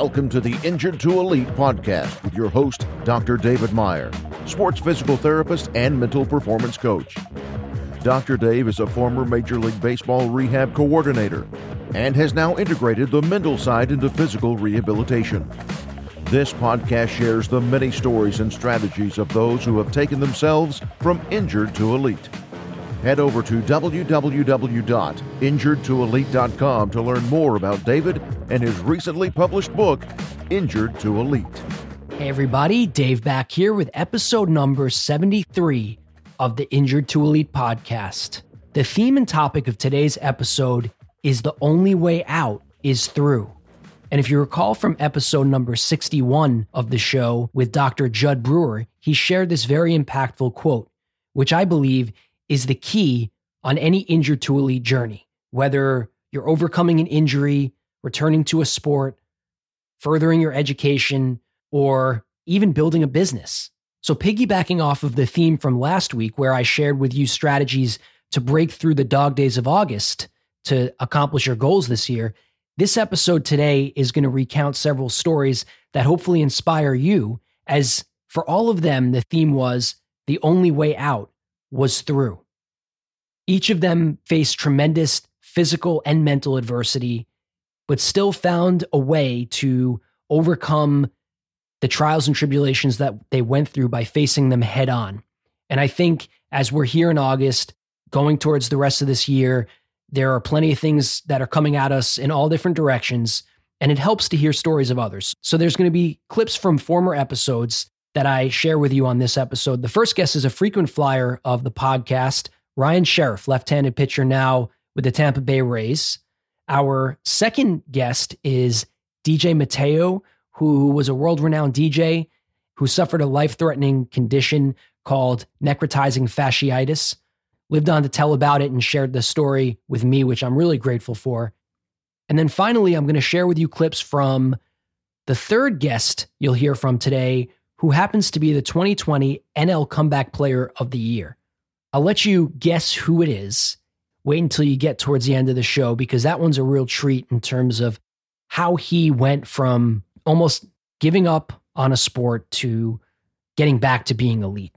Welcome to the Injured to Elite podcast with your host, Dr. David Meyer, sports physical therapist and mental performance coach. Dr. Dave is a former Major League Baseball rehab coordinator and has now integrated the mental side into physical rehabilitation. This podcast shares the many stories and strategies of those who have taken themselves from injured to elite. Head over to www.injuredtoelite.com to learn more about David and his recently published book, Injured to Elite. Hey everybody, Dave back here with episode number 73 of the Injured to Elite podcast. The theme and topic of today's episode is the only way out is through. And if you recall from episode number 61 of the show with Dr. Judd Brewer, he shared this very impactful quote, which I believe is the key on any Injured to Elite journey, whether you're overcoming an injury, returning to a sport, furthering your education, or even building a business. So piggybacking off of the theme from last week, where I shared with you strategies to break through the dog days of August to accomplish your goals this year, this episode today is going to recount several stories that hopefully inspire you, as for all of them, the theme was the only way out was through. Each of them faced tremendous physical and mental adversity, but still found a way to overcome the trials and tribulations that they went through by facing them head on. And I think as we're here in August, going towards the rest of this year, there are plenty of things that are coming at us in all different directions, and it helps to hear stories of others. So there's going to be clips from former episodes that I share with you on this episode. The first guest is a frequent flyer of the podcast, Ryan Sherriff, left-handed pitcher now with the Tampa Bay Rays. Our second guest is DJ Mateo, who was a world-renowned DJ who suffered a life-threatening condition called necrotizing fasciitis, lived on to tell about it and shared the story with me, which I'm really grateful for. And then finally, I'm going to share with you clips from the third guest you'll hear from today, who happens to be the 2020 NL Comeback Player of the Year. I'll let you guess who it is. Wait until you get towards the end of the show, because that one's a real treat in terms of how he went from almost giving up on a sport to getting back to being elite.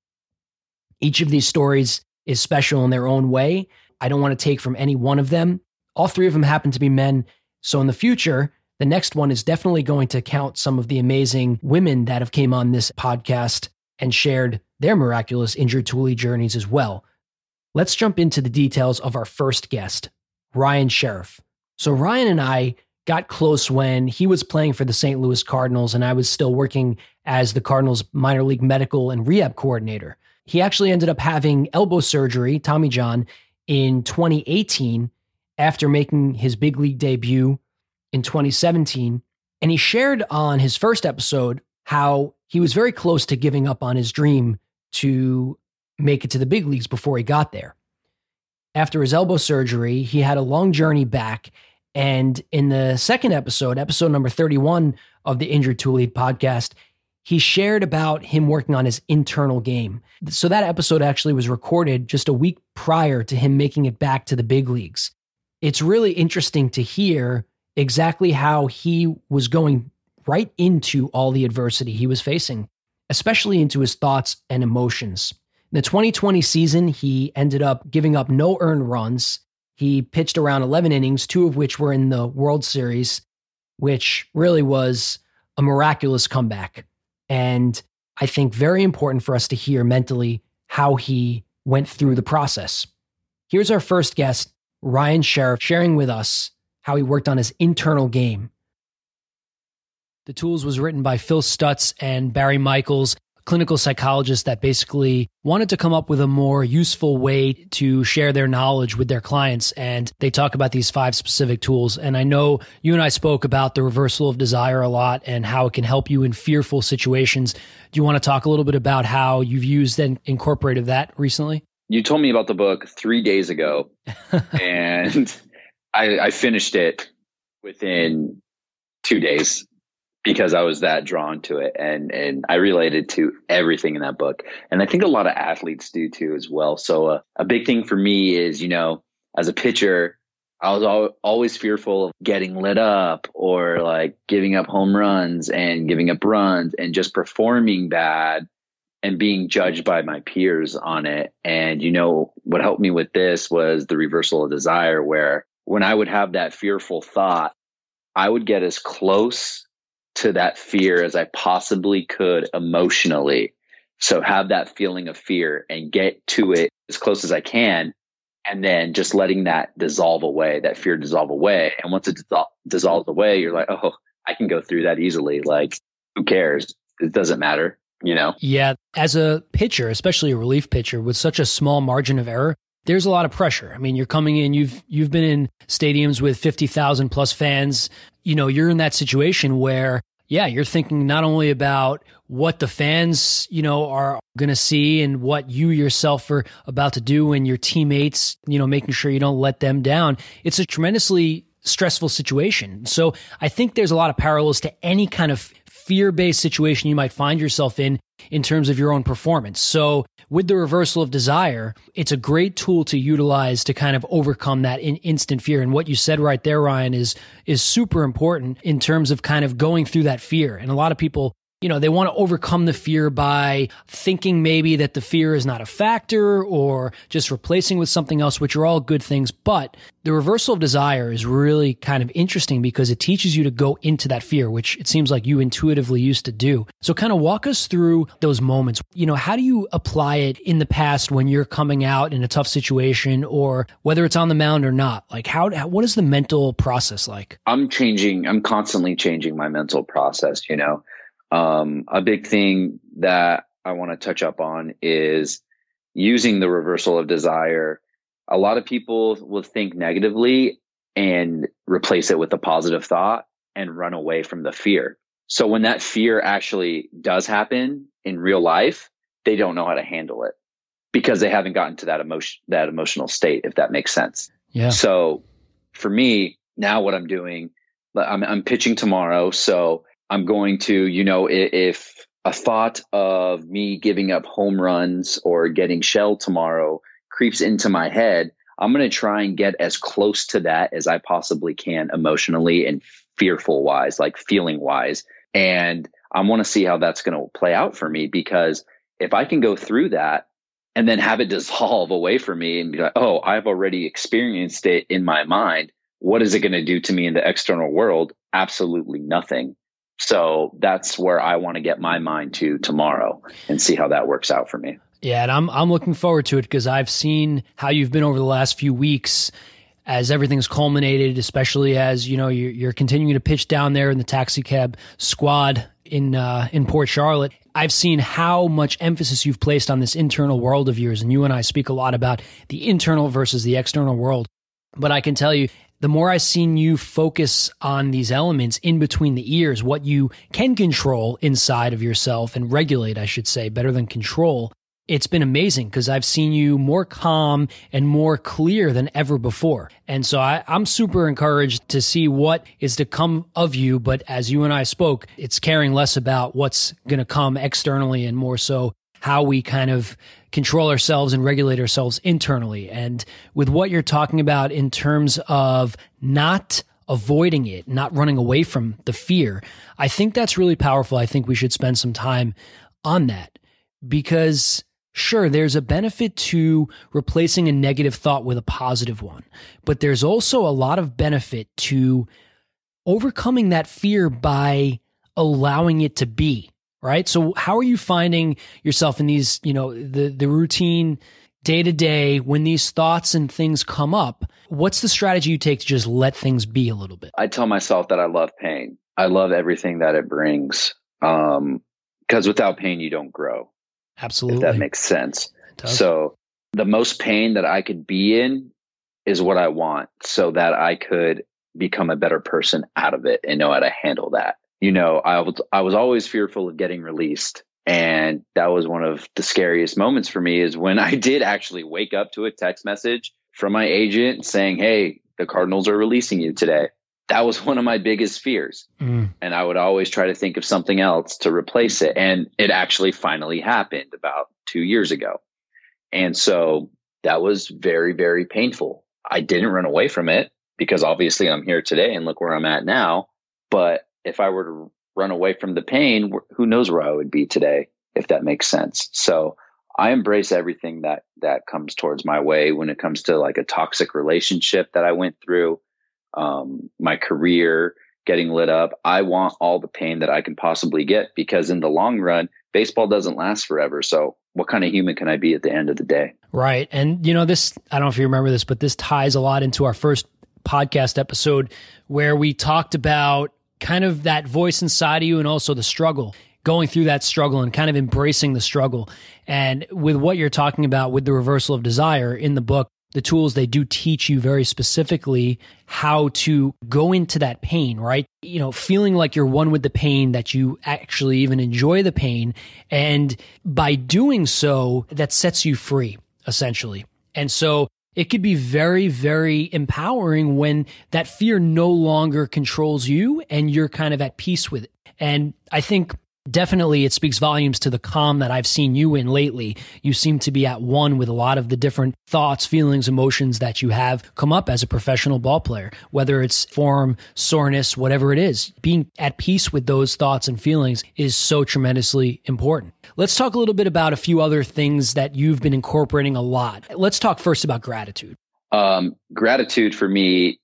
Each of these stories is special in their own way. I don't want to take from any one of them. All three of them happen to be men. So in the future, the next one is definitely going to count some of the amazing women that have came on this podcast and shared their miraculous Injured to Elite journeys as well. Let's jump into the details of our first guest, Ryan Sherriff. So Ryan and I got close when he was playing for the St. Louis Cardinals and I was still working as the Cardinals minor league medical and rehab coordinator. He actually ended up having elbow surgery, Tommy John, in 2018 after making his big league debut in 2017. And he shared on his first episode how he was very close to giving up on his dream to make it to the big leagues before he got there. After his elbow surgery, he had a long journey back. And in the second episode, episode number 31 of the Injured to Elite podcast, he shared about him working on his internal game. So that episode actually was recorded just a week prior to him making it back to the big leagues. It's really interesting to hear exactly how he was going right into all the adversity he was facing, especially into his thoughts and emotions. In the 2020 season, he ended up giving up no earned runs. He pitched around 11 innings, 2 of which were in the World Series, which really was a miraculous comeback. And I think very important for us to hear mentally how he went through the process. Here's our first guest, Ryan Sherriff, sharing with us how he worked on his internal game. The Tools was written by Phil Stutz and Barry Michaels, clinical psychologists that basically wanted to come up with a more useful way to share their knowledge with their clients. And they talk about these 5 specific tools. And I know you and I spoke about the reversal of desire a lot and how it can help you in fearful situations. Do you want to talk a little bit about how you've used and incorporated that recently? You told me about the book 3 days ago, and I finished it within 2 days because I was that drawn to it. And I related to everything in that book. And I think a lot of athletes do too as well. So a big thing for me is, as a pitcher, I was always fearful of getting lit up or like giving up home runs and giving up runs and just performing bad and being judged by my peers on it. And, what helped me with this was the reversal of desire, where when I would have that fearful thought, I would get as close to that fear as I possibly could emotionally. So have that feeling of fear and get to it as close as I can. And then just letting that dissolve away, that fear dissolve away. And once it dissolves away, you're like, oh, I can go through that easily. Like, who cares? It doesn't matter, Yeah. As a pitcher, especially a relief pitcher with such a small margin of error, there's a lot of pressure. I mean, you're coming in, you've been in stadiums with 50,000 plus fans. You're in that situation where, yeah, you're thinking not only about what the fans, are going to see and what you yourself are about to do and your teammates, making sure you don't let them down. It's a tremendously stressful situation. So I think there's a lot of parallels to any kind of fear-based situation you might find yourself in terms of your own performance. So with the reversal of desire, it's a great tool to utilize to kind of overcome that instant fear. And what you said right there, Ryan, is super important in terms of kind of going through that fear. And a lot of people, they want to overcome the fear by thinking maybe that the fear is not a factor or just replacing with something else, which are all good things. But the reversal of desire is really kind of interesting because it teaches you to go into that fear, which it seems like you intuitively used to do. So kind of walk us through those moments. How do you apply it in the past when you're coming out in a tough situation, or whether it's on the mound or not? Like what is the mental process like? I'm constantly changing my mental process, A big thing that I want to touch up on is using the reversal of desire. A lot of people will think negatively and replace it with a positive thought and run away from the fear. So when that fear actually does happen in real life, they don't know how to handle it because they haven't gotten to that emotional state, if that makes sense. Yeah. So for me now, what I'm doing, I'm pitching tomorrow. So I'm going to, if a thought of me giving up home runs or getting shelled tomorrow creeps into my head, I'm going to try and get as close to that as I possibly can emotionally and fearful wise, like feeling wise. And I want to see how that's going to play out for me, because if I can go through that and then have it dissolve away from me and be like, oh, I've already experienced it in my mind. What is it going to do to me in the external world? Absolutely nothing. So that's where I want to get my mind to tomorrow and see how that works out for me. Yeah, and I'm looking forward to it because I've seen how you've been over the last few weeks as everything's culminated, especially as you're continuing to pitch down there in the taxi cab squad in Port Charlotte. I've seen how much emphasis you've placed on this internal world of yours, and you and I speak a lot about the internal versus the external world. But I can tell you, the more I've seen you focus on these elements in between the ears, what you can control inside of yourself and regulate, I should say, better than control, it's been amazing because I've seen you more calm and more clear than ever before. And so I'm super encouraged to see what is to come of you. But as you and I spoke, it's caring less about what's going to come externally and more so how we kind of control ourselves and regulate ourselves internally. And with what you're talking about in terms of not avoiding it, not running away from the fear, I think that's really powerful. I think we should spend some time on that because sure, there's a benefit to replacing a negative thought with a positive one, but there's also a lot of benefit to overcoming that fear by allowing it to be. Right. So how are you finding yourself in these, the routine day to day when these thoughts and things come up? What's the strategy you take to just let things be a little bit? I tell myself that I love pain. I love everything that it brings. Because without pain, you don't grow. Absolutely. If that makes sense. So the most pain that I could be in is what I want so that I could become a better person out of it and know how to handle that. I was always fearful of getting released. And that was one of the scariest moments for me is when I did actually wake up to a text message from my agent saying, hey, the Cardinals are releasing you today. That was one of my biggest fears. And I would always try to think of something else to replace it. And it actually finally happened about 2 years ago. And so that was very, very painful. I didn't run away from it. because obviously I'm here today and look where I'm at now. But if I were to run away from the pain, who knows where I would be today, if that makes sense. So I embrace everything that comes towards my way when it comes to like a toxic relationship that I went through, my career, getting lit up. I want all the pain that I can possibly get, because in the long run, baseball doesn't last forever. So what kind of human can I be at the end of the day? Right. And this, I don't know if you remember this, but this ties a lot into our first podcast episode where we talked about kind of that voice inside of you and also the struggle, going through that struggle and kind of embracing the struggle. And with what you're talking about with the reversal of desire in the book, the tools, they do teach you very specifically how to go into that pain, right? Feeling like you're one with the pain, that you actually even enjoy the pain. And by doing so, that sets you free, essentially. And so it could be very, very empowering when that fear no longer controls you and you're kind of at peace with it. And I think definitely it speaks volumes to the calm that I've seen you in lately. You seem to be at one with a lot of the different thoughts, feelings, emotions that you have come up as a professional ball player, whether it's form, soreness, whatever it is. Being at peace with those thoughts and feelings is so tremendously important. Let's talk a little bit about a few other things that you've been incorporating a lot. Let's talk first about gratitude. Gratitude for me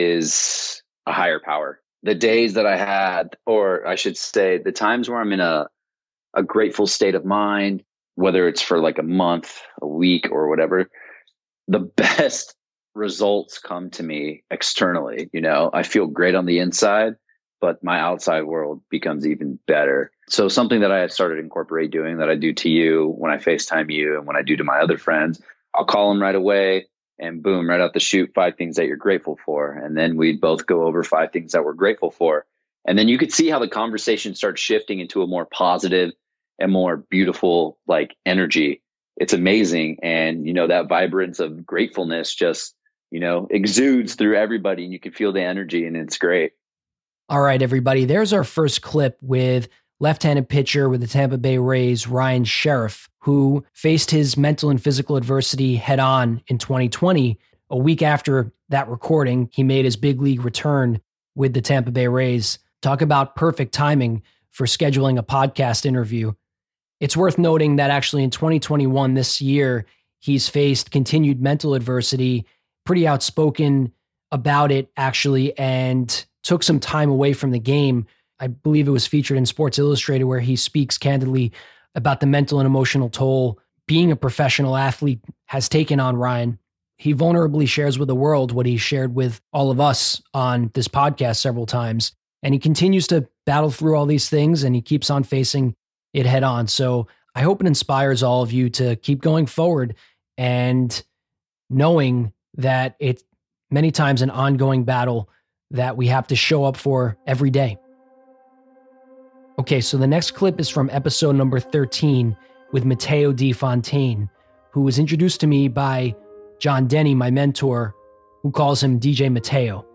is a higher power. The days that I had, or I should say, the times where I'm in a grateful state of mind, whether it's for like a month, a week, or whatever, the best results come to me externally. I feel great on the inside, but my outside world becomes even better. So something that I started incorporate doing, that I do to you when I FaceTime you and when I do to my other friends, I'll call them right away. And boom, right out the chute, 5 things that you're grateful for. And then we'd both go over 5 things that we're grateful for. And then you could see how the conversation starts shifting into a more positive and more beautiful like energy. It's amazing. And, that vibrance of gratefulness just, exudes through everybody, and you can feel the energy, and it's great. All right, everybody, there's our first clip with left-handed pitcher with the Tampa Bay Rays, Ryan Sherriff, who faced his mental and physical adversity head-on in 2020. A week after that recording, he made his big league return with the Tampa Bay Rays. Talk about perfect timing for scheduling a podcast interview. It's worth noting that actually in 2021, this year, he's faced continued mental adversity, pretty outspoken about it, actually, and took some time away from the game. I believe it was featured in Sports Illustrated, where he speaks candidly about the mental and emotional toll being a professional athlete has taken on Ryan. He vulnerably shares with the world what he shared with all of us on this podcast several times. And he continues to battle through all these things, and he keeps on facing it head on. So I hope it inspires all of you to keep going forward and knowing that it's many times an ongoing battle that we have to show up for every day. Okay, so the next clip is from episode number 13 with Matteo Di Fontaine, who was introduced to me by John Denny, my mentor, who calls him DJ Matteo.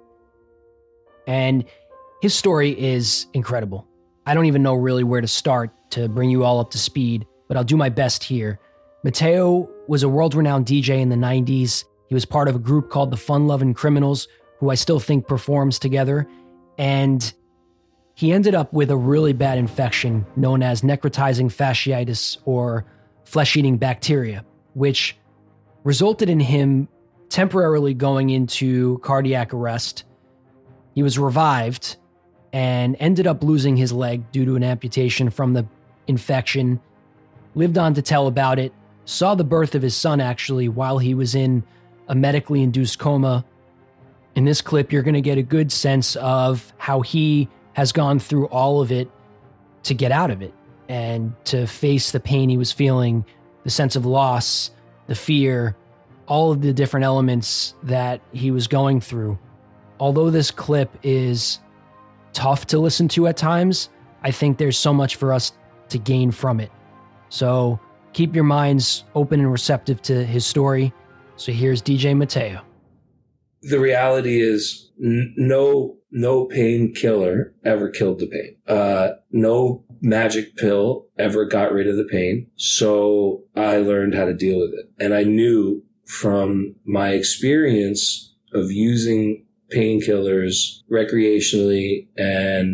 And his story is incredible. I don't even know really where to start to bring you all up to speed, but I'll do my best here. Matteo was a world-renowned DJ in the 90s. He was part of a group called the Fun Lovin' Criminals, who I still think performs together. And he ended up with a really bad infection known as necrotizing fasciitis, or flesh-eating bacteria, which resulted in him temporarily going into cardiac arrest. He was revived and ended up losing his leg due to an amputation from the infection, lived on to tell about it, saw the birth of his son actually while he was in a medically induced coma. In this clip, you're going to get a good sense of how he has gone through all of it to get out of it and to face the pain he was feeling, the sense of loss, the fear, all of the different elements that he was going through. Although this clip is tough to listen to at times, I think there's so much for us to gain from it. So keep your minds open and receptive to his story. So here's DJ Matteo. The reality is no painkiller ever killed the pain. No magic pill ever got rid of the pain. So I learned how to deal with it. And I knew from my experience of using painkillers recreationally and,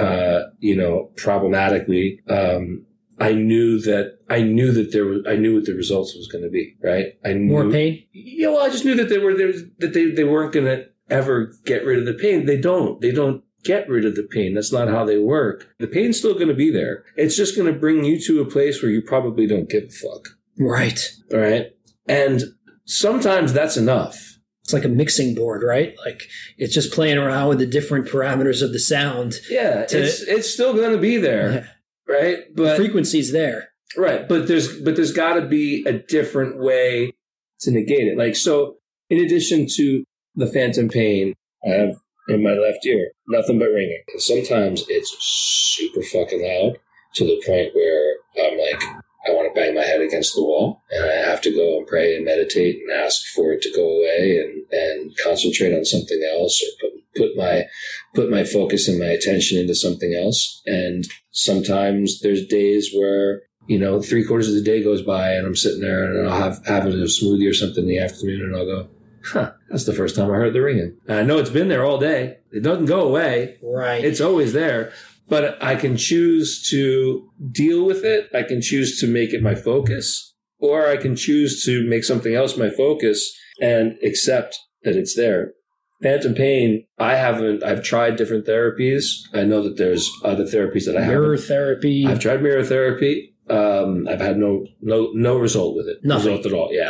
problematically, I knew what the results was going to be, right? I knew More pain? Yeah, well, I just knew that they weren't going to ever get rid of the pain. They don't get rid of the pain. That's not how they work. The pain's still going to be there. It's just going to bring you to a place where you probably don't give a fuck. Right. All right. And sometimes that's enough. It's like a mixing board, right? Like it's just playing around with the different parameters of the sound. Yeah, it's still going to be there, Yeah. right? But The frequency's there. right, but there's got to be a different way to negate it. Like, so in addition to the phantom pain, I have in my left ear nothing but ringing. And sometimes it's super fucking loud to the point where I'm like, I want to bang my head against the wall, and I have to go and pray and meditate and ask for it to go away and concentrate on something else, or put my focus and my attention into something else. And sometimes there's days where, 3/4 of the day goes by and I'm sitting there and I'll have a smoothie or something in the afternoon, and I'll go, that's the first time I heard the ringing. And I know it's been there all day. It doesn't go away. Right. It's always there. But I can choose to deal with it. I can choose to make it my focus, or I can choose to make something else my focus and accept that it's there. Phantom pain, I've tried different therapies. I know that there's other therapies that I haven't. Mirror therapy. I've tried mirror therapy. I've had no result with it. Nothing. Result at all. Yeah.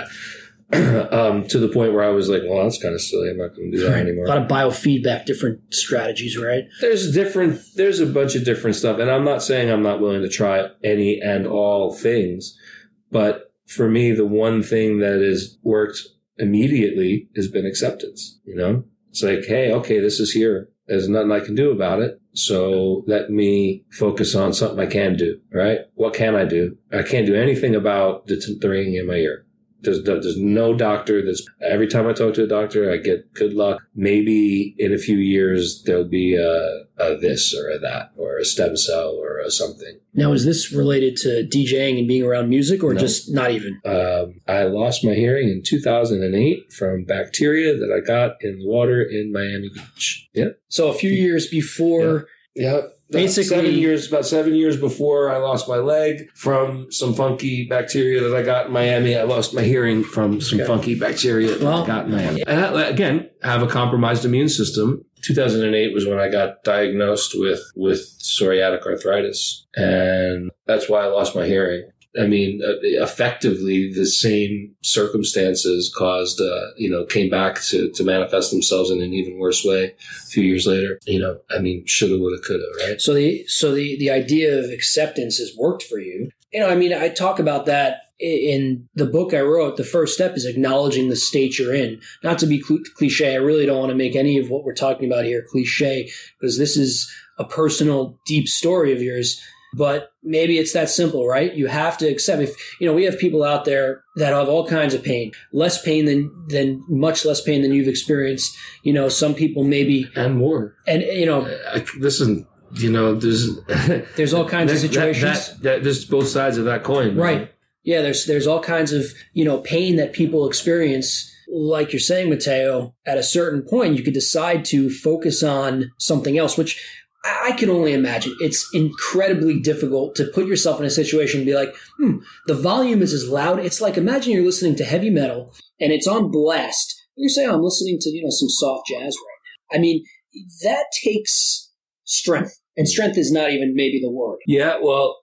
To the point where I was like, well, that's kind of silly. I'm not going to do that anymore. A lot of biofeedback, different strategies, right? There's a bunch of different stuff. And I'm not saying I'm not willing to try any and all things. But for me, the one thing that has worked immediately has been acceptance. It's like, hey, okay, this is here. There's nothing I can do about it. So let me focus on something I can do, right? What can I do? I can't do anything about the ringing in my ear. There's no doctor every time I talk to a doctor, I get good luck. Maybe in a few years, there'll be a this or a that or a stem cell or a something. Now, is this related to DJing and being around music, or No. just not even? I lost my hearing in 2008 from bacteria that I got in the water in Miami Beach. Yep. So a few years before. Yeah. Basically, about 7 years before I lost my leg from some funky bacteria that I got in Miami. I lost my hearing from some funky bacteria that I got in Miami. And again, I have a compromised immune system. 2008 was when I got diagnosed with psoriatic arthritis. And that's why I lost my hearing. I mean, effectively, the same circumstances caused, came back to manifest themselves in an even worse way a few years later. Shoulda, woulda, coulda, right? So the idea of acceptance has worked for you. I talk about that in the book I wrote. The first step is acknowledging the state you're in. Not to be cliche, I really don't want to make any of what we're talking about here cliche, because this is a personal, deep story of yours. But maybe it's that simple, right? You have to accept. We have people out there that have all kinds of pain, less pain than much less pain than you've experienced. Some people maybe and more. And listen, there's all kinds of situations. There's both sides of that coin, right? Yeah, there's all kinds of pain that people experience. Like you're saying, Matteo, at a certain point, you could decide to focus on something else, which I can only imagine. It's incredibly difficult to put yourself in a situation and be like, the volume is as loud. It's like, imagine you're listening to heavy metal and it's on blast. You're saying, I'm listening to, some soft jazz right now. I mean, that takes strength, and strength is not even maybe the word. Yeah. Well,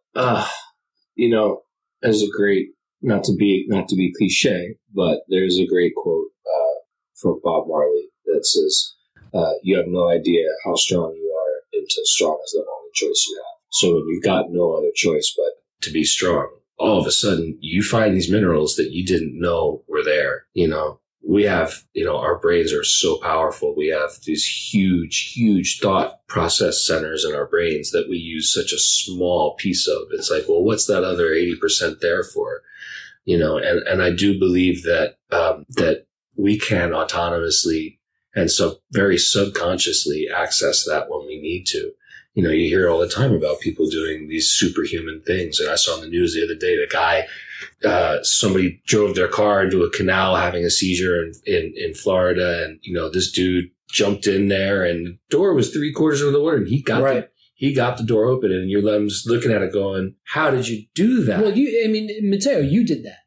there's a great, not to be cliche, but there's a great quote, from Bob Marley that says, you have no idea how strong you are until strong is the only choice you have. So when you've got no other choice but to be strong, all of a sudden you find these minerals that you didn't know were there. We have, our brains are so powerful. We have these huge thought process centers in our brains that we use such a small piece of. It's like, well, what's that other 80% there for? And I do believe that, that we can autonomously and so very subconsciously access that when we need to. You hear all the time about people doing these superhuman things. And I saw on the news the other day, the guy, somebody drove their car into a canal having a seizure in Florida. And, this dude jumped in there, and the door was 3/4 of the way, and he got the door open, and I'm just looking at it going, how did you do that? Well, Matteo, you did that.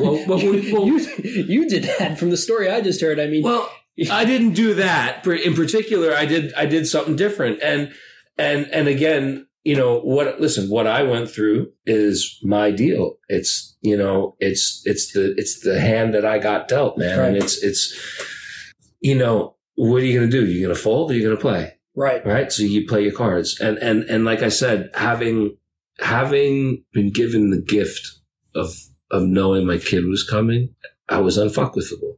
You did that from the story I just heard. I didn't do that. In particular, I did something different. And again, what I went through is my deal. It's the hand that I got dealt, man. Right. And it's what are you going to do? You're going to fold or you're going to play? Right. So you play your cards. And like I said, having been given the gift of knowing my kid was coming, I was unfuckwithable.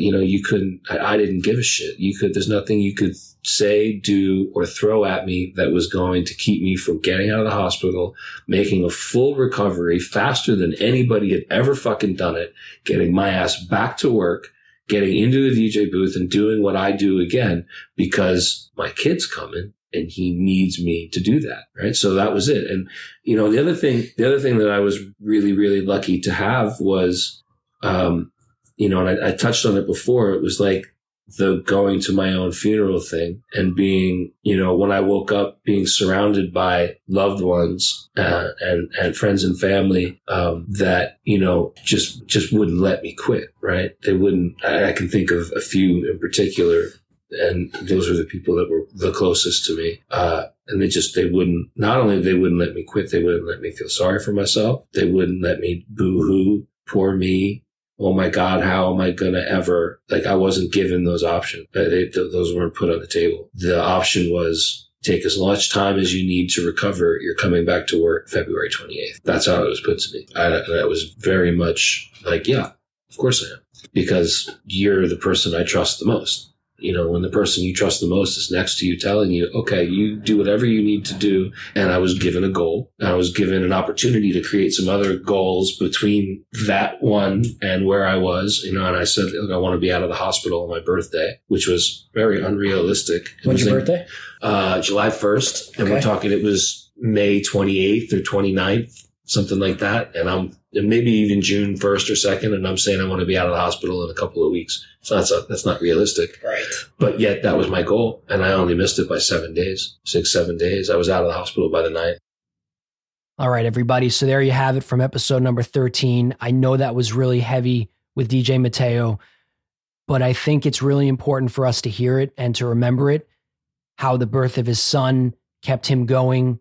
I didn't give a shit. There's nothing you could say, do, or throw at me that was going to keep me from getting out of the hospital, making a full recovery faster than anybody had ever fucking done it, getting my ass back to work, getting into the DJ booth and doing what I do again, because my kid's coming and he needs me to do that. Right. So that was it. And, the other thing that I was really, really lucky to have was, and I touched on it before. It was like the going to my own funeral thing and being, when I woke up, being surrounded by loved ones, and friends and family, that, just wouldn't let me quit. Right. They wouldn't. I can think of a few in particular, and those were the people that were the closest to me. And they wouldn't let me quit. They wouldn't let me feel sorry for myself. They wouldn't let me boo-hoo, poor me. Oh my God, how am I going to ever, I wasn't given those options. Those weren't put on the table. The option was take as much time as you need to recover. You're coming back to work February 28th. That's how it was put to me. I was very much like, yeah, of course I am. Because you're the person I trust the most. When the person you trust the most is next to you telling you, okay, you do whatever you need to do. And I was given a goal. I was given an opportunity to create some other goals between that one and where I was, and I said, look, I want to be out of the hospital on my birthday, which was very unrealistic. When's your birthday? July 1st. And we're talking, it was May 28th or 29th, something like that. And maybe even June 1st or 2nd. And I'm saying I want to be out of the hospital in a couple of weeks. So that's not realistic. Right. But yet that was my goal. And I only missed it by 7 days, 7 days. I was out of the hospital by the 9th. All right, everybody. So there you have it from episode number 13. I know that was really heavy with DJ Matteo, but I think it's really important for us to hear it and to remember it, how the birth of his son kept him going,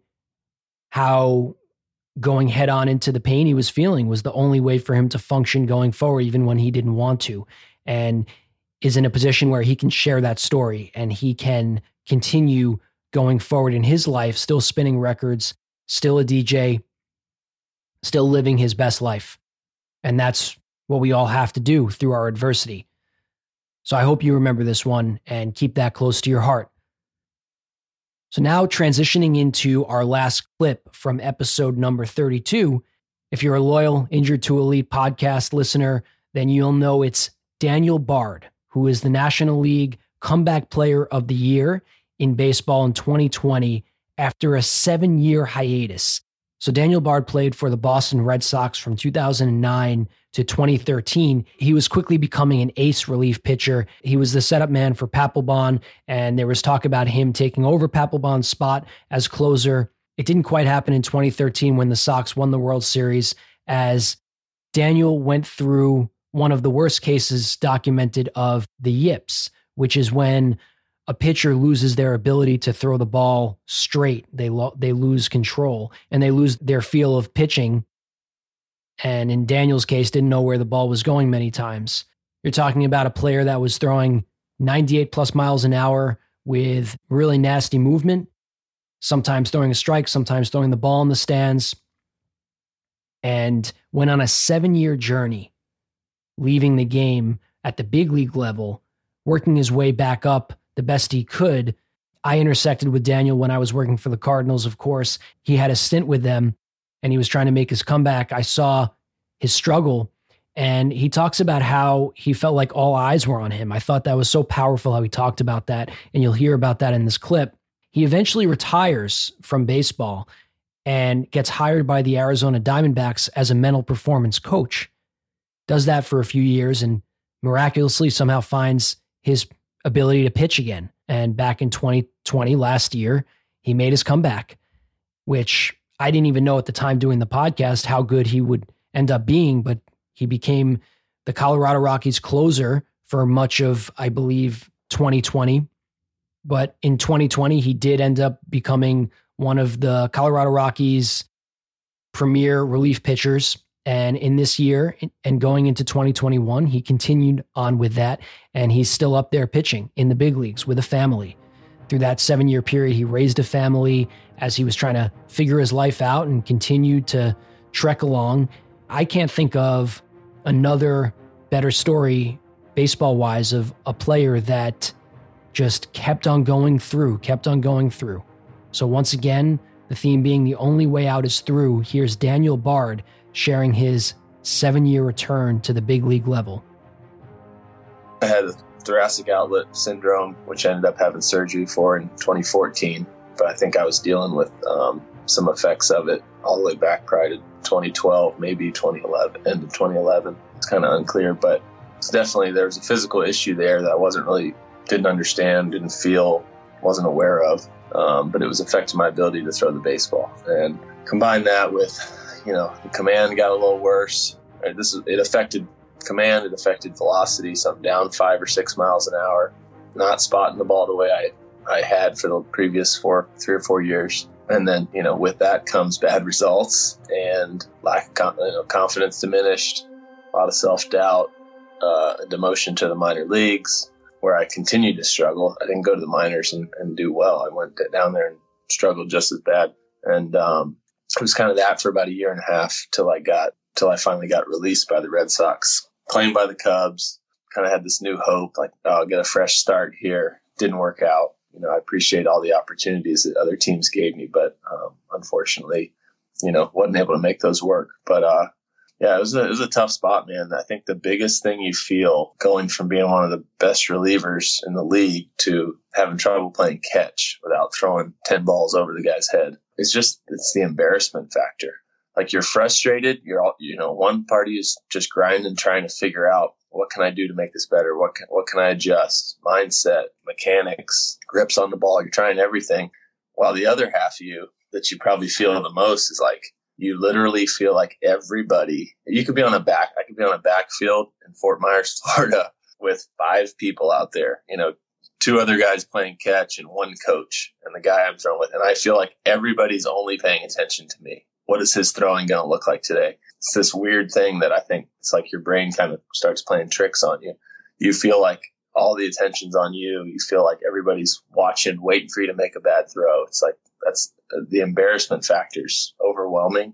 how going head on into the pain he was feeling was the only way for him to function going forward, even when he didn't want to, and is in a position where he can share that story and he can continue going forward in his life, still spinning records, still a DJ, still living his best life. And that's what we all have to do through our adversity. So I hope you remember this one and keep that close to your heart. So now transitioning into our last clip from episode number 32. If you're a loyal Injured to Elite podcast listener, then you'll know it's Daniel Bard, who is the National League Comeback Player of the Year in baseball in 2020 after a 7-year hiatus. So Daniel Bard played for the Boston Red Sox from 2009 to 2013. He was quickly becoming an ace relief pitcher. He was the setup man for Papelbon, and there was talk about him taking over Papelbon's spot as closer. It didn't quite happen in 2013 when the Sox won the World Series, as Daniel went through one of the worst cases documented of the yips, which is when a pitcher loses their ability to throw the ball straight. They lose control and they lose their feel of pitching. And in Daniel's case, didn't know where the ball was going many times. You're talking about a player that was throwing 98 plus miles an hour with really nasty movement, sometimes throwing a strike, sometimes throwing the ball in the stands, and went on a 7-year journey, leaving the game at the big league level, working his way back up the best he could. I intersected with Daniel when I was working for the Cardinals, of course. He had a stint with them and he was trying to make his comeback. I saw his struggle and he talks about how he felt like all eyes were on him. I thought that was so powerful how he talked about that, and you'll hear about that in this clip. He eventually retires from baseball and gets hired by the Arizona Diamondbacks as a mental performance coach. Does that for a few years and miraculously somehow finds his ability to pitch again. And back in 2020, last year, he made his comeback, which I didn't even know at the time doing the podcast how good he would end up being, but he became the Colorado Rockies closer for much of, I believe, 2020. But in 2020, he did end up becoming one of the Colorado Rockies' premier relief pitchers. And in this year and going into 2021, he continued on with that. And he's still up there pitching in the big leagues with a family. Through that 7-year period, he raised a family as he was trying to figure his life out and continued to trek along. I can't think of another better story baseball-wise of a player that just kept on going through. So once again, the theme being the only way out is through. Here's Daniel Bard sharing his 7-year return to the big league level. I had a thoracic outlet syndrome, which I ended up having surgery for in 2014. But I think I was dealing with some effects of it all the way back probably to 2012, maybe 2011, end of 2011. It's kind of unclear, but it's definitely there was a physical issue there that I didn't understand, didn't feel, wasn't aware of. But it was affecting my ability to throw the baseball. And combine that with, the command got a little worse. It affected command, it affected velocity, so I'm down 5 or 6 miles an hour, not spotting the ball the way I had for the previous 3 or 4 years. And then, with that comes bad results and lack of confidence diminished, a lot of self-doubt, a demotion to the minor leagues where I continued to struggle. I didn't go to the minors and do well. I went down there and struggled just as bad. And it was kind of that for about a year and a half till I finally got released by the Red Sox, claimed by the Cubs, kind of had this new hope, like, I'll get a fresh start here. Didn't work out. I appreciate all the opportunities that other teams gave me, but unfortunately, wasn't able to make those work. But yeah, it was a tough spot, man. I think the biggest thing you feel going from being one of the best relievers in the league to having trouble playing catch without throwing 10 balls over the guy's head, it's the embarrassment factor. Like, you're frustrated. One party is just grinding, trying to figure out, what can I do to make this better? What can I adjust? Mindset, mechanics, grips on the ball. You're trying everything. While the other half of you that you probably feel the most is like, you literally feel like everybody. I could be on a backfield in Fort Myers, Florida, with 5 people out there. 2 other guys playing catch and 1 coach and the guy I'm throwing with, and I feel like everybody's only paying attention to me. What is his throwing going to look like today? It's this weird thing that I think it's like your brain kind of starts playing tricks on you. You feel like all the attention's on you. You feel like everybody's watching, waiting for you to make a bad throw. It's like that's the embarrassment factor's overwhelming,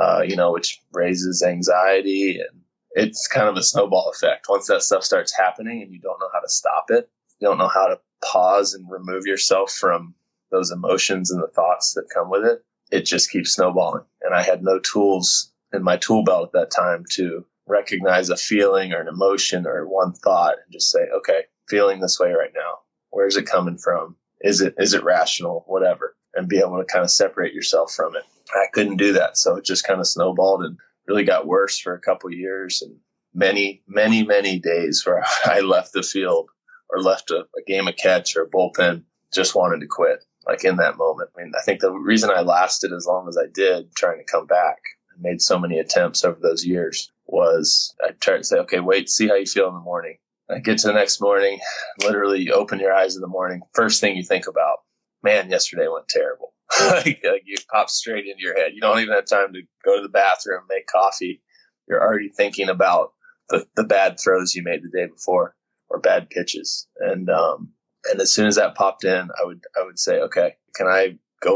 which raises anxiety, and it's kind of a snowball effect. Once that stuff starts happening and you don't know how to stop it, you don't know how to pause and remove yourself from those emotions and the thoughts that come with it, it just keeps snowballing. And I had no tools in my tool belt at that time to recognize a feeling or an emotion or one thought and just say, okay, feeling this way right now. Where's it coming from? Is it rational? Whatever. And be able to kind of separate yourself from it. I couldn't do that. So it just kind of snowballed and really got worse for a couple of years, and many, many, many days where I left the field or left a game of catch or a bullpen, just wanted to quit. Like, in that moment. I mean, I think the reason I lasted as long as I did trying to come back and made so many attempts over those years was I tried to say, okay, wait, see how you feel in the morning. I get to the next morning, literally you open your eyes in the morning. First thing you think about, man, yesterday went terrible. like you pop straight into your head. You don't even have time to go to the bathroom, make coffee. You're already thinking about the bad throws you made the day before or bad pitches. And as soon as that popped in, I would say, okay, can I go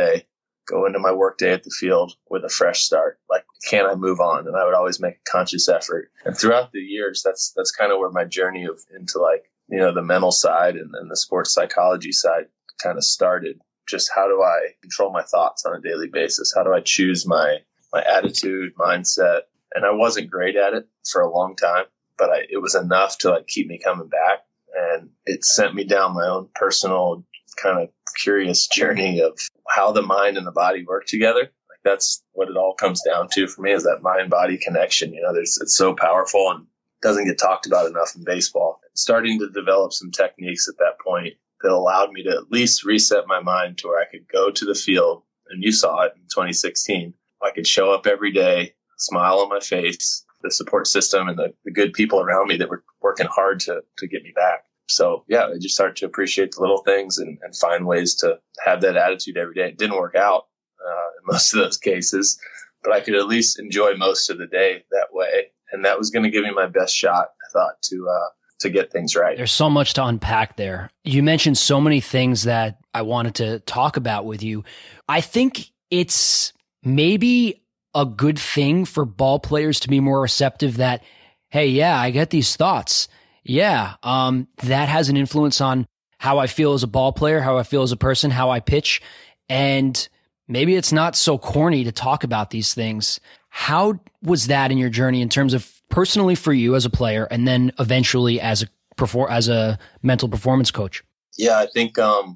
into my work day at the field with a fresh start? Like, can I move on? And I would always make a conscious effort. And throughout the years, that's kind of where my journey into the mental side and the sports psychology side kind of started. Just how do I control my thoughts on a daily basis? How do I choose my attitude, mindset? And I wasn't great at it for a long time, but it was enough to keep me coming back. And it sent me down my own personal kind of curious journey of how the mind and the body work together. Like, that's what it all comes down to for me, is that mind-body connection. It's so powerful and doesn't get talked about enough in baseball. starting to develop some techniques at that point that allowed me to at least reset my mind to where I could go to the field. And you saw it in 2016. I could show up every day, smile on my face, the support system and the good people around me that were working hard to get me back. So yeah, I just started to appreciate the little things and find ways to have that attitude every day. It didn't work out in most of those cases, but I could at least enjoy most of the day that way. And that was going to give me my best shot, I thought, to get things right. There's so much to unpack there. You mentioned so many things that I wanted to talk about with you. I think it's maybe a good thing for ball players to be more receptive that, hey, yeah, I get these thoughts. Yeah, that has an influence on how I feel as a ball player, how I feel as a person, how I pitch. And maybe it's not so corny to talk about these things. How was that in your journey in terms of personally for you as a player and then eventually as a mental performance coach? Yeah, I think, the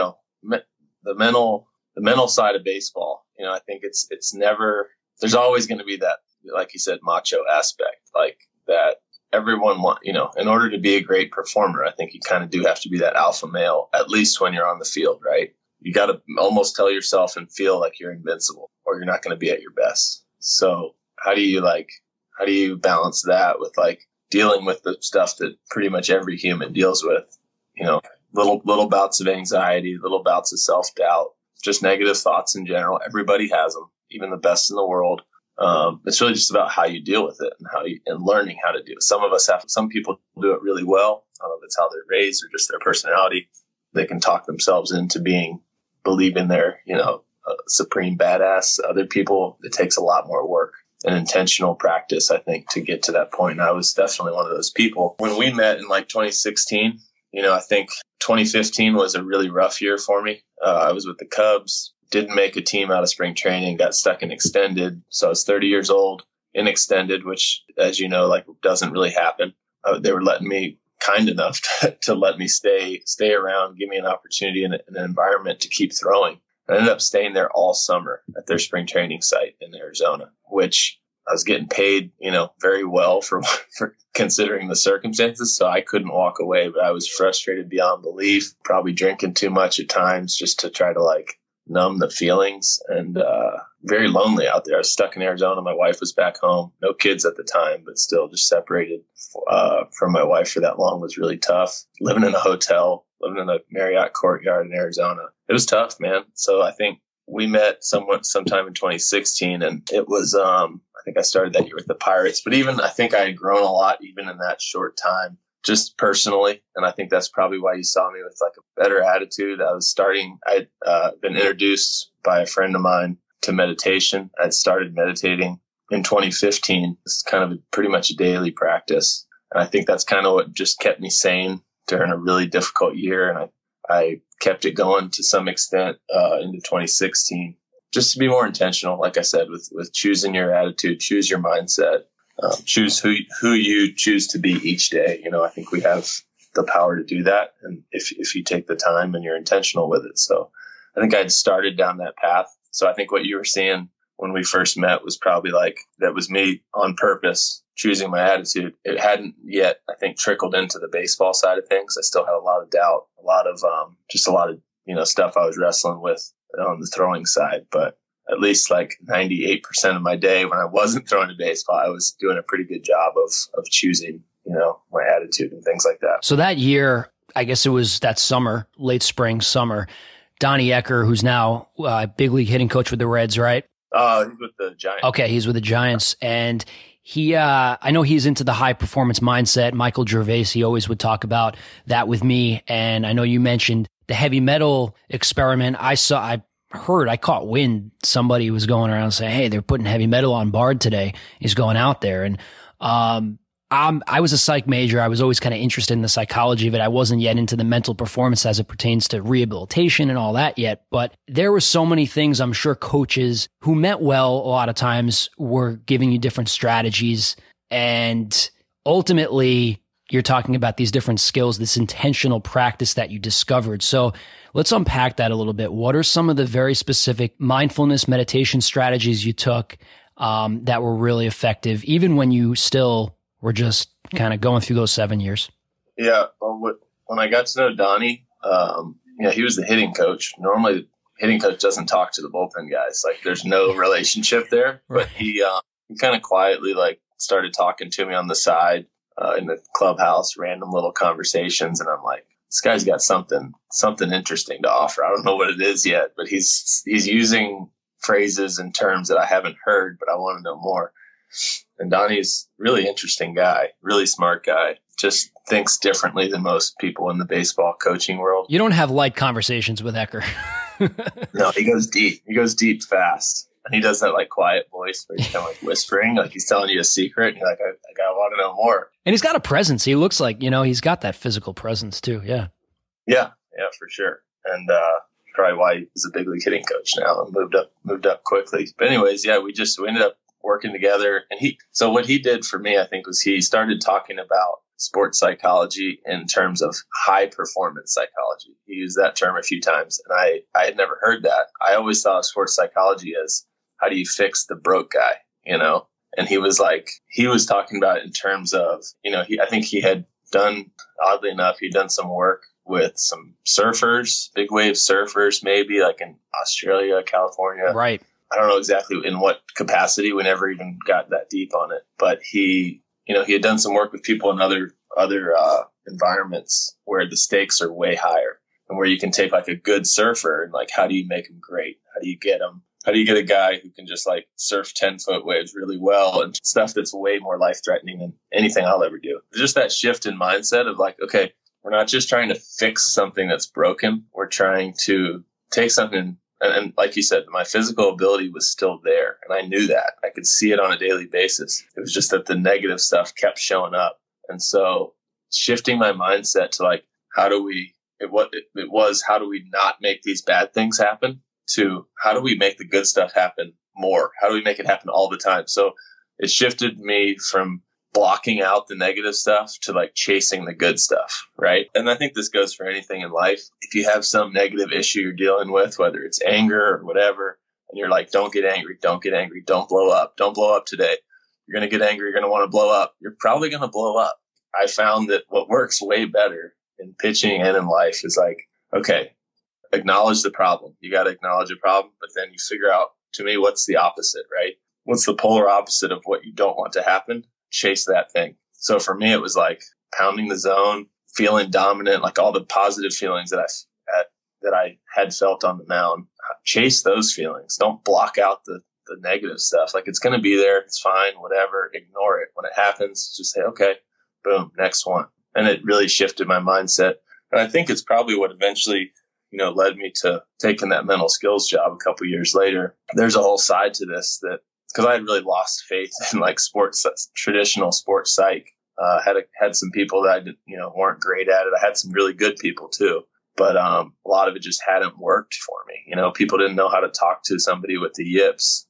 mental side of baseball, I think it's never, there's always going to be that, like you said, macho aspect, like that everyone in order to be a great performer, I think you kind of do have to be that alpha male, at least when you're on the field, right? You got to almost tell yourself and feel like you're invincible or you're not going to be at your best. So how do you balance that with dealing with the stuff that pretty much every human deals with, little bouts of anxiety, little bouts of self-doubt, just negative thoughts in general. Everybody has them, even the best in the world. It's really just about how you deal with it and learning how to do it. Some people do it really well. I don't know if it's how they're raised or just their personality. They can talk themselves into believing they're, a supreme badass. Other people, it takes a lot more work and intentional practice, I think, to get to that point. And I was definitely one of those people. When we met in 2016, I think 2015 was a really rough year for me. I was with the Cubs, didn't make a team out of spring training, got stuck in extended. So I was 30 years old in extended, which, as you know, doesn't really happen. They were letting me kind enough to let me stay around, give me an opportunity and an environment to keep throwing. I ended up staying there all summer at their spring training site in Arizona, which I was getting paid, very well for considering the circumstances. So I couldn't walk away, but I was frustrated beyond belief, probably drinking too much at times just to try to numb the feelings, and very lonely out there. I was stuck in Arizona. My wife was back home, no kids at the time, but still just separated from my wife for that long was really tough. Living in a hotel, living in a Marriott Courtyard in Arizona. It was tough, man. So I think we met sometime in 2016, and it was, I think I started that year with the Pirates, but I think I had grown a lot even in that short time, just personally. And I think that's probably why you saw me with a better attitude. I'd been introduced by a friend of mine to meditation. I'd started meditating in 2015. It's kind of pretty much a daily practice. And I think that's kind of what just kept me sane during a really difficult year. And I kept it going to some extent into 2016, just to be more intentional, like I said, with choosing your attitude, choose your mindset, choose who you choose to be each day. I think we have the power to do that. And if you take the time and you're intentional with it. So I think I'd started down that path. So I think what you were seeing when we first met was probably that was me on purpose choosing my attitude. It hadn't yet, I think, trickled into the baseball side of things. I still had a lot of doubt, a lot of stuff I was wrestling with on the throwing side. But at least 98% of my day when I wasn't throwing a baseball, I was doing a pretty good job of choosing, my attitude and things like that. So that year, I guess it was that summer, late spring, summer, Donnie Ecker, who's now big league hitting coach with the Reds, right? He's with the Giants. Okay, he's with the Giants. And he, I know he's into the high performance mindset. Michael Gervais, he always would talk about that with me. And I know you mentioned the heavy metal experiment. I caught wind. Somebody was going around saying, hey, they're putting heavy metal on Bard today. He's going out there. And I was a psych major. I was always kind of interested in the psychology of it. I wasn't yet into the mental performance as it pertains to rehabilitation and all that yet. But there were so many things I'm sure coaches who meant well a lot of times were giving you different strategies. And ultimately, you're talking about these different skills, this intentional practice that you discovered. So let's unpack that a little bit. What are some of the very specific mindfulness meditation strategies you took that were really effective, even when you still were just kind of going through those 7 years? Yeah. Well, when I got to know Donnie, he was the hitting coach. Normally, the hitting coach doesn't talk to the bullpen guys. Like, there's no relationship there. But he kind of quietly started talking to me on the side in the clubhouse, random little conversations, and I'm like, this guy's got something interesting to offer. I don't know what it is yet, but he's using phrases and terms that I haven't heard, but I want to know more. And Donnie's really interesting guy, really smart guy, just thinks differently than most people in the baseball coaching world. You don't have light conversations with Ecker. No, he goes deep. He goes deep fast. And he does that quiet voice where he's kind of whispering, like he's telling you a secret. And you're like, I want to know more. And he's got a presence. He looks like, he's got that physical presence too. Yeah. Yeah, for sure. And probably why he's a big league hitting coach now and moved up quickly. But anyways, yeah, we ended up working together. And so what he did for me, I think, was he started talking about sports psychology in terms of high performance psychology. He used that term a few times, and I had never heard that. I always saw sports psychology as, how do you fix the broke guy, And he was talking about it in terms of, I think he had done, oddly enough, he'd done some work with some surfers, big wave surfers, maybe like in Australia, California. Right. I don't know exactly in what capacity. We never even got that deep on it, but he had done some work with people in other environments where the stakes are way higher and where you can take a good surfer and how do you make him great? How do you get him? How do you get a guy who can just surf 10-foot waves really well and stuff that's way more life-threatening than anything I'll ever do? Just that shift in mindset of okay, we're not just trying to fix something that's broken. We're trying to take something, and like you said, my physical ability was still there. And I knew that. I could see it on a daily basis. It was just that the negative stuff kept showing up. And so shifting my mindset to how do we not make these bad things happen, to how do we make the good stuff happen more? How do we make it happen all the time? So it shifted me from blocking out the negative stuff to chasing the good stuff, right? And I think this goes for anything in life. If you have some negative issue you're dealing with, whether it's anger or whatever, and you're don't get angry, don't blow up today. You're going to get angry, you're going to want to blow up. You're probably going to blow up. I found that what works way better in pitching and in life is okay, acknowledge the problem. You got to acknowledge a problem, but then you figure out, to me, what's the opposite, right? What's the polar opposite of what you don't want to happen? Chase that thing. So for me, it was pounding the zone, feeling dominant, all the positive feelings that I had felt on the mound. Chase those feelings. Don't block out the negative stuff. It's going to be there. It's fine, whatever. Ignore it. When it happens, just say, okay, boom, next one. And it really shifted my mindset. And I think it's probably what eventually, led me to taking that mental skills job a couple years later. There's a whole side to this that, because I had really lost faith in sports, traditional sports psych. Had some people that weren't great at it. I had some really good people too, but a lot of it just hadn't worked for me. People didn't know how to talk to somebody with the yips.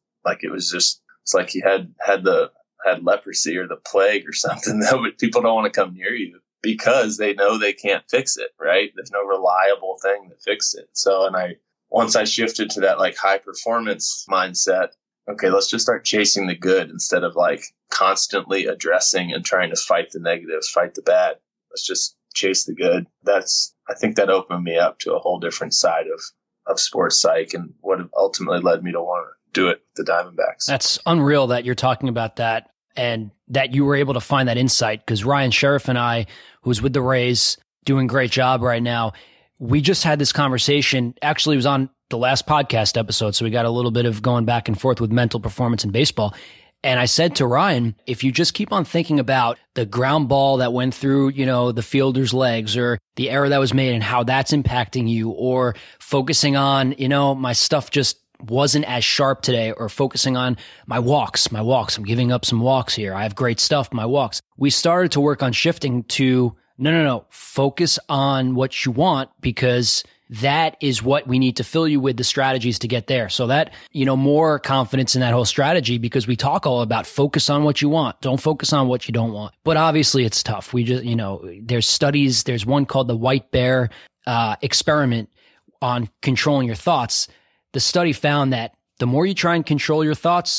It's like you had leprosy or the plague or something. People don't want to come near you because they know they can't fix it, right? There's no reliable thing that fixes it. So, once I shifted to that high performance mindset, okay, let's just start chasing the good instead of constantly addressing and trying to fight the negative, fight the bad. Let's just chase the good. I think that opened me up to a whole different side of sports psych and what ultimately led me to want to do it with the Diamondbacks. That's unreal that you're talking about that and that you were able to find that insight, because Ryan Sheriff and I, who's with the Rays, doing a great job right now, we just had this conversation. Actually, it was on the last podcast episode, so we got a little bit of going back and forth with mental performance in baseball. And I said to Ryan, if you just keep on thinking about the ground ball that went through, the fielder's legs, or the error that was made and how that's impacting you, or focusing on, my stuff just wasn't as sharp today, or focusing on my walks. I'm giving up some walks here. I have great stuff, my walks. We started to work on shifting to, no, focus on what you want, because that is what we need to fill you with the strategies to get there. So that, more confidence in that whole strategy, because we talk all about focus on what you want. Don't focus on what you don't want. But obviously it's tough. We just, there's studies. There's one called the White Bear experiment on controlling your thoughts. The study found that the more you try and control your thoughts,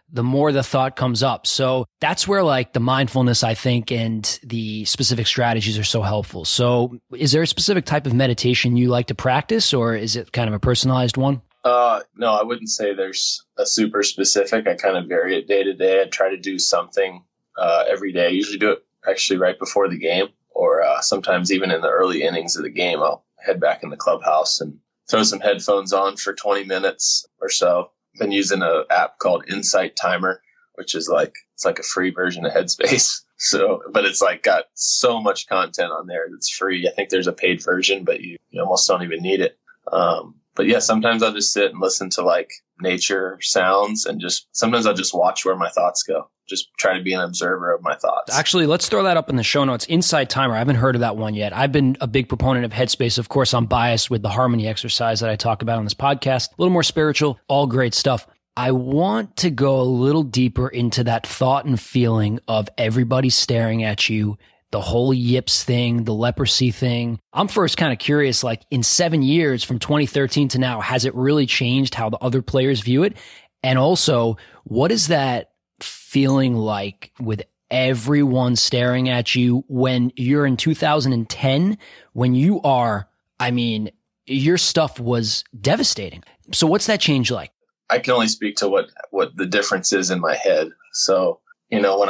the more the thought comes up. So that's where like the mindfulness, I think, and the specific strategies are so helpful. So is there a specific type of meditation you like to practice, or is it kind of a personalized one? No, I wouldn't say there's a super specific. I kind of vary it day to day. I try to do something every day. I usually do it actually right before the game, or sometimes even in the early innings of the game. I'll head back in the clubhouse and throw some headphones on for 20 minutes or so. I've been using an app called Insight Timer, which is it's like a free version of Headspace. So, but it's like got so much content on there that's free. I think there's a paid version, but you almost don't even need it. But yeah, sometimes I'll just sit and listen to like nature sounds, and sometimes I'll just watch where my thoughts go. Just try to be an observer of my thoughts. Actually, let's throw that up in the show notes. Insight Timer. I haven't heard of that one yet. I've been a big proponent of Headspace. Of course, I'm biased with the harmony exercise that I talk about on this podcast. A little more spiritual, all great stuff. I want to go a little deeper into that thought and feeling of everybody staring at you, the whole yips thing, the leprosy thing. I'm first kind of curious, like in 7 years from 2013 to now, has it really changed how the other players view it? And also, what is that feeling like with everyone staring at you when you're in 2010, when you are, I mean, your stuff was devastating. So what's that change like? I can only speak to what the difference is in my head. So, when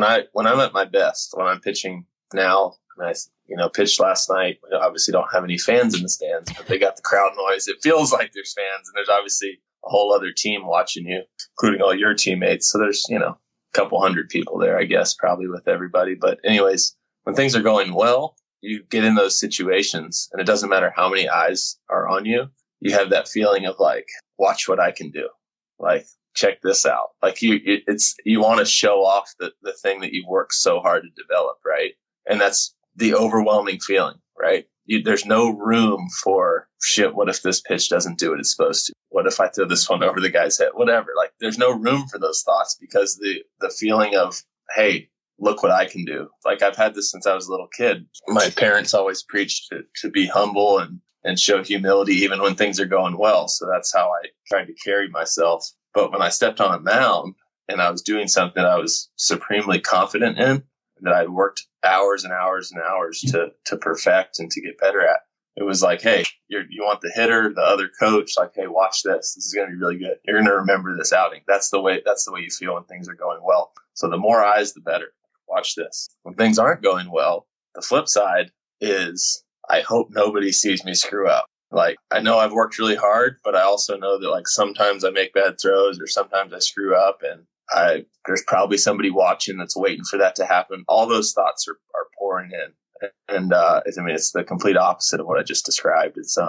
I'm at my best, when I'm pitching now, and I pitched last night, we obviously don't have any fans in the stands, but they got the crowd noise. It feels like there's fans, and there's obviously a whole other team watching you, including all your teammates. So there's, a couple hundred people there, I guess, probably with everybody. But anyways, when things are going well, you get in those situations, and it doesn't matter how many eyes are on you. You have that feeling of like, watch what I can do. Like, check this out. Like you want to show off the thing that you've worked so hard to develop. Right. And that's the overwhelming feeling, right? There's no room for shit. What if this pitch doesn't do what it's supposed to? What if I throw this one over the guy's head? Whatever. Like there's no room for those thoughts, because the feeling of, hey, look what I can do. Like I've had this since I was a little kid. My parents always preached to be humble and show humility even when things are going well. So that's how I tried to carry myself. But when I stepped on a mound and I was doing something I was supremely confident in, that I'd worked hours and hours and hours to perfect and to get better at, it was like, hey, you want the hitter, the other coach, like, hey, watch this. This is going to be really good. You're going to remember this outing. That's the way you feel when things are going well. So the more eyes, the better. Watch this. When things aren't going well, the flip side is, I hope nobody sees me screw up. Like, I know I've worked really hard, but I also know that like sometimes I make bad throws or sometimes I screw up, and there's probably somebody watching that's waiting for that to happen. All those thoughts are pouring in. And, it's the complete opposite of what I just described. It's,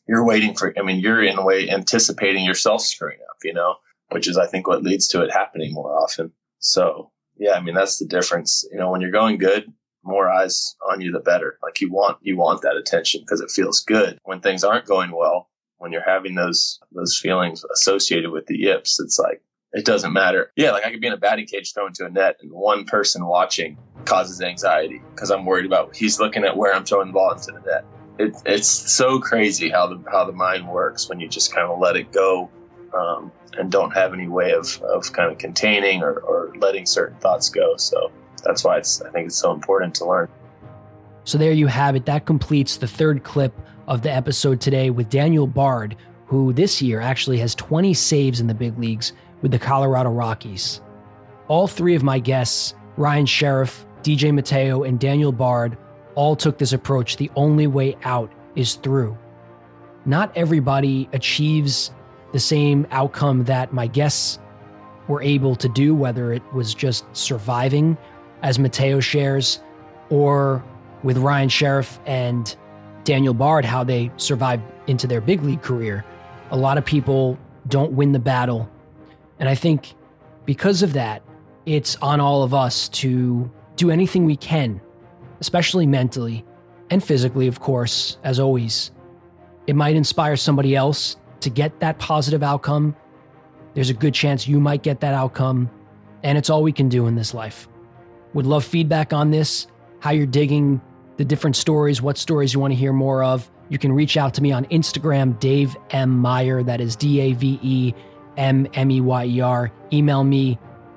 you're in a way anticipating yourself screwing up, which is, I think, what leads to it happening more often. So yeah, that's the difference. When you're going good, more eyes on you, the better. Like you want that attention because it feels good. When things aren't going well, when you're having those feelings associated with the yips, it's like, it doesn't matter. Yeah, like I could be in a batting cage throwing to a net, and one person watching causes anxiety because I'm worried about he's looking at where I'm throwing the ball into the net. It's so crazy how the mind works when you just kind of let it go, and don't have any way of kind of containing or letting certain thoughts go. So that's why I think it's so important to learn. So there you have it. That completes the third clip of the episode today with Daniel Bard, who this year actually has 20 saves in the big leagues with the Colorado Rockies. All three of my guests, Ryan Sherriff, DJ Mateo, and Daniel Bard, all took this approach. The only way out is through. Not everybody achieves the same outcome that my guests were able to do, whether it was just surviving, as Mateo shares, or with Ryan Sherriff and Daniel Bard, how they survived into their big league career. A lot of people don't win the battle. And I think because of that, it's on all of us to do anything we can, especially mentally and physically, of course, as always. It might inspire somebody else to get that positive outcome. There's a good chance you might get that outcome, and it's all we can do in this life. Would love feedback on this, how you're digging the different stories, what stories you want to hear more of. You can reach out to me on Instagram, Dave M. Meyer, that is DaveMeyer. Meyer. Email me,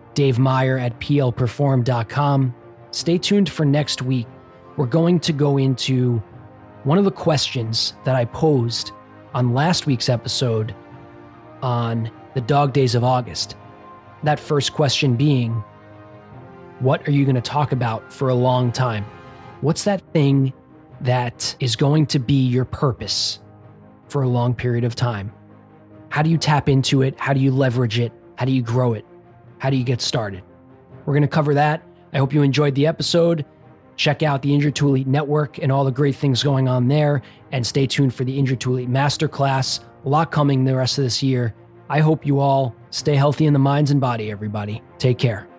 davemeyer@plperform.com. Stay tuned for next week. We're going to go into one of the questions that I posed on last week's episode on the dog days of August. That first question being, what are you going to talk about for a long time? What's that thing that is going to be your purpose for a long period of time? How do you tap into it? How do you leverage it? How do you grow it? How do you get started? We're going to cover that. I hope you enjoyed the episode. Check out the Injured to Elite Network and all the great things going on there. And stay tuned for the Injured to Elite Masterclass. A lot coming the rest of this year. I hope you all stay healthy in the minds and body, everybody. Take care.